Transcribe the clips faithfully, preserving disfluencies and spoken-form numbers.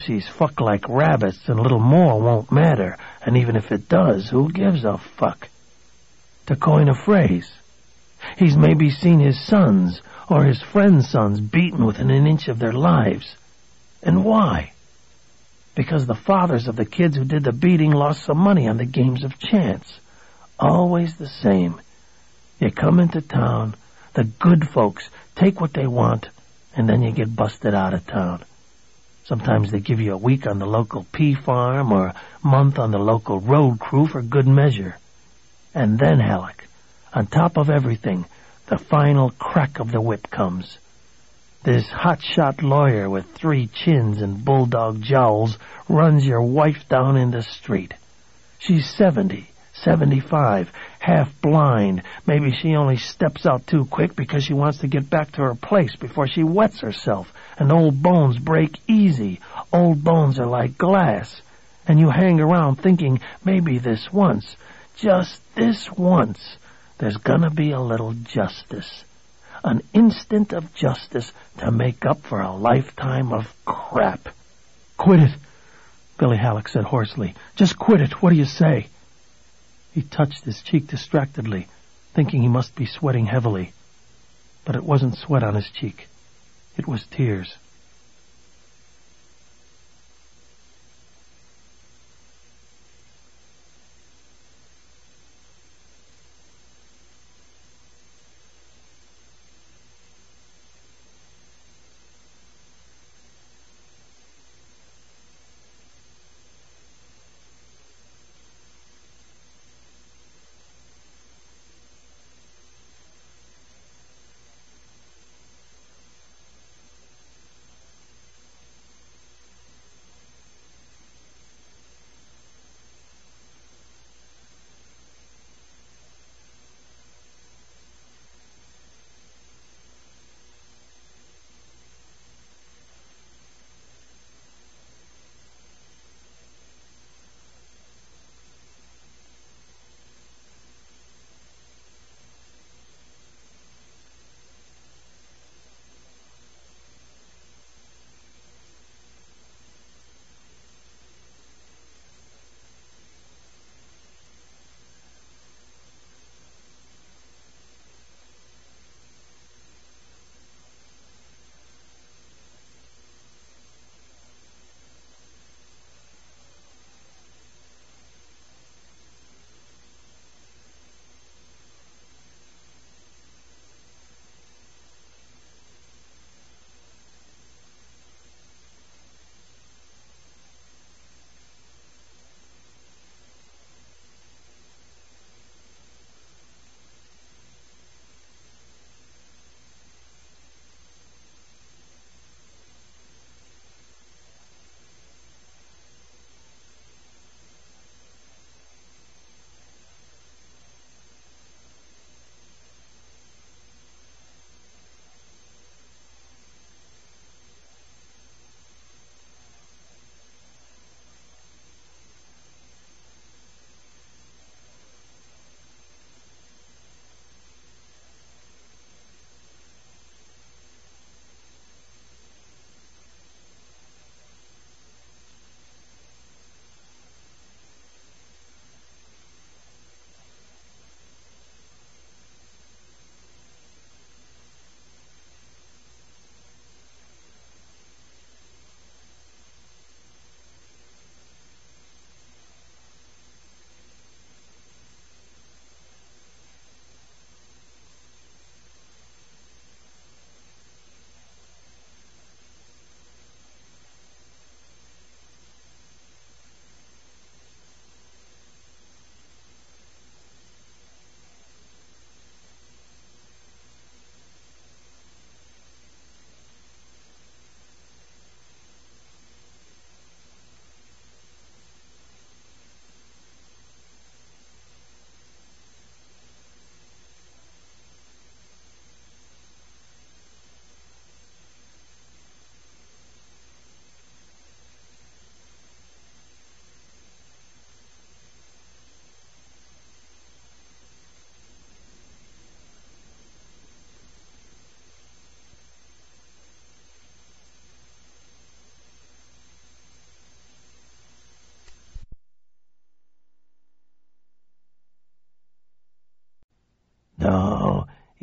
gypsies fuck like rabbits and a little more won't matter, and even if it does, who gives a fuck? To coin a phrase, he's maybe seen his sons or his friends' sons beaten within an inch of their lives. And why? Because the fathers of the kids who did the beating lost some money on the games of chance. Always the same. You come into town, the good folks take what they want, and then you get busted out of town. Sometimes they give you a week on the local pea farm or a month on the local road crew for good measure. And then, Halleck, on top of everything, the final crack of the whip comes. This hotshot lawyer with three chins and bulldog jowls runs your wife down in the street. She's seventy, seventy-five, half blind. Maybe she only steps out too quick because she wants to get back to her place before she wets herself, and old bones break easy. Old bones are like glass. And you hang around thinking maybe this once, just this once, there's gonna be a little justice. An instant of justice to make up for a lifetime of crap. Quit it, Billy Halleck said hoarsely. Just quit it. What do you say? He touched his cheek distractedly, thinking he must be sweating heavily. But it wasn't sweat on his cheek. It was tears.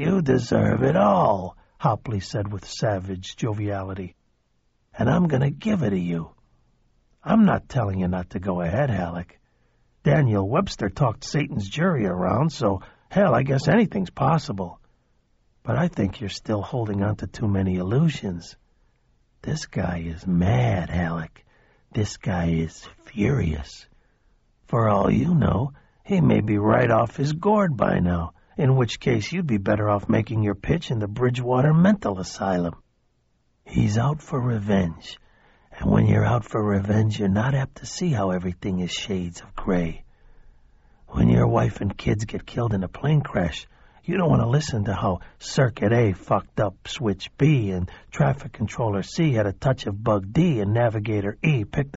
You deserve it all, Hopley said with savage joviality. And I'm going to give it to you. I'm not telling you not to go ahead, Halleck. Daniel Webster talked Satan's jury around, so, hell, I guess anything's possible. But I think you're still holding on to too many illusions. This guy is mad, Halleck. This guy is furious. For all you know, he may be right off his gourd by now, in which case you'd be better off making your pitch in the Bridgewater Mental Asylum. He's out for revenge, and when you're out for revenge, you're not apt to see how everything is shades of gray. When your wife and kids get killed in a plane crash, you don't want to listen to how Circuit A fucked up Switch B and Traffic Controller C had a touch of Bug D and Navigator E picked